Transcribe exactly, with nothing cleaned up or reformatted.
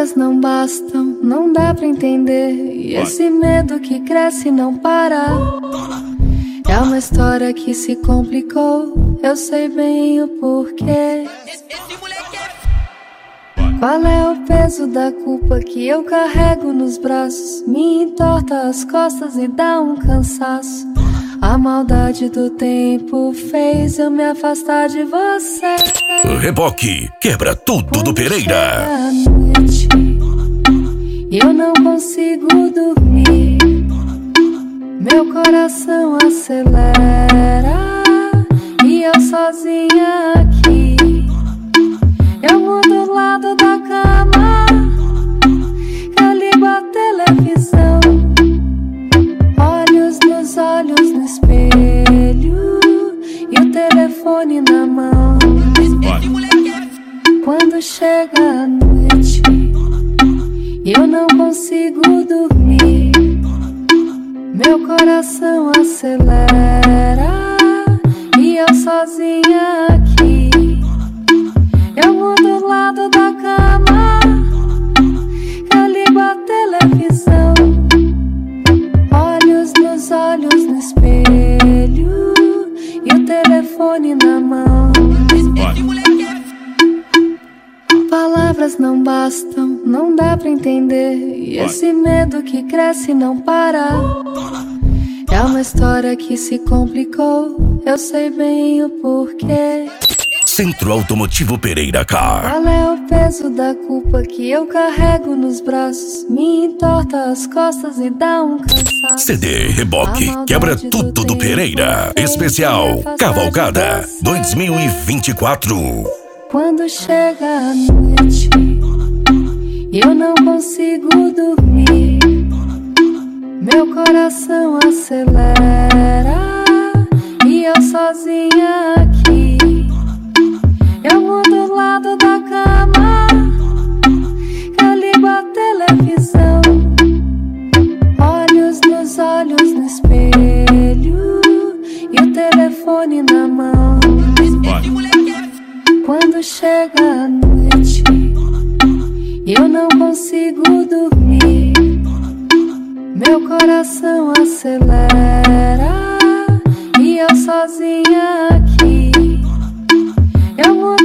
Palavras não bastam, não dá pra entender. E esse medo que cresce e não para. É uma história que se complicou, eu sei bem o porquê. Qual é o peso da culpa que eu carrego nos braços? Me entorta as costas e dá um cansaço. A maldade do tempo fez eu me afastar de você. Reboque quebra tudo Quando do Pereira. chega a noite e eu não consigo dormir, meu coração acelera e eu sozinha aqui. Eu mudo o lado da cama, eu ligo a televisão, olhos nos olhos no espelho e o telefone na mão. Quando chega a noite e eu não consigo dormir, meu coração acelera e eu sozinha aqui. Eu mudo o lado da cama, eu ligo a televisão, olhos nos olhos no espelho e o telefone na mão. Palavras não bastam, não dá pra entender. E esse medo que cresce e não para. É uma história que se complicou, eu sei bem o porquê. Centro Automotivo Pereira Car. Qual é o peso da culpa que eu carrego nos braços? Me entorta as costas e dá um cansaço. C D Reboque quebra tudo do Pereira. Especial Cavalgada dois mil e vinte e quatro. Quando chega a noite e eu não consigo dormir, meu coração acelera e eu sozinha aqui. Eu mudo o lado da cama, eu ligo a televisão, olhos nos olhos no espelho e o telefone na mão. Quando chega a noite e eu não consigo dormir, meu coração acelera e eu sozinha aqui. Eu mudo